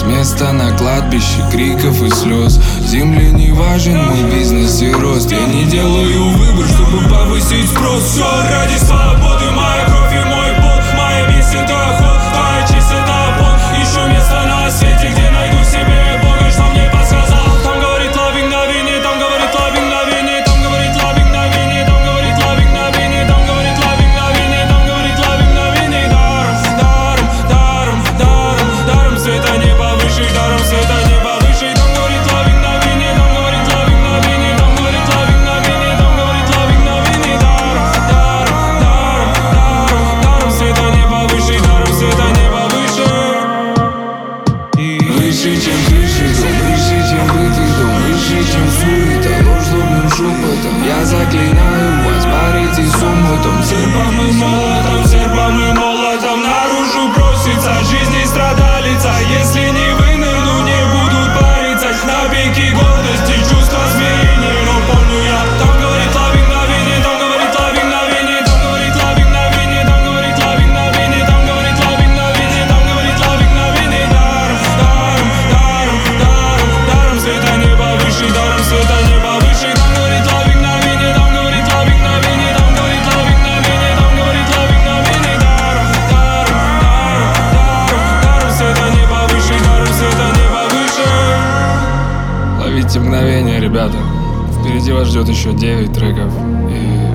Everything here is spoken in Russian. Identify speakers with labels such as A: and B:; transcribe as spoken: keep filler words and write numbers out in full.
A: Место на кладбище криков и слез. Земле не важен мой бизнес и рост. Я не делаю выбор, чтобы повысить спрос. Все ради свободы, моя кровь и мой пот. Моя месть — это охот, твоя честь — это пот. Ищу место на свете, где найду себе Бога, что мне подсказал. Там говорит лавин на вине, там говорит лавин на вине, там говорит лавин на вине, там говорит лавин на вине, там говорит лавин на вине, там говорит лавин на вине. Даром, даром, даром, даром, даром света неба выше, даром света неба выше. Там говорит лавин на вине, там говорит лавин на вине, там говорит лавин на вине, там говорит лавин на вине. Даром, даром, даром, даром, даром света неба выше, даром света неба выше. Выше, чем крыши, дом, выше, чем бытый дом, выше, чем суета, ложь злобным шепотом. Я заклинаю вас, парите с умутом, серпом и молотом, серпом и молотом. Наружу бросится жизнь и страдалица. Если не вынырну, не будут париться. На пике гордости, чувства смирения. Но помню я, там говорит лавин на вине, там говорит лавин на вине, там говорит лавин на вине, там говорит лавин на вине, там говорит лавин на вине, там говорит лавин на вине. Даром, даром, даром, даром, даром света неба выше, даром света неба выше. Там говорит лавин на вине, там говорит лавин на вине, там говорит лавин на вине, там говорит лавин на вине. Даром, даром, даром, даром, даром света неба выше, даром света неба выше. Ловите мгновение, ребята. Впереди вас ждет еще девять треков. И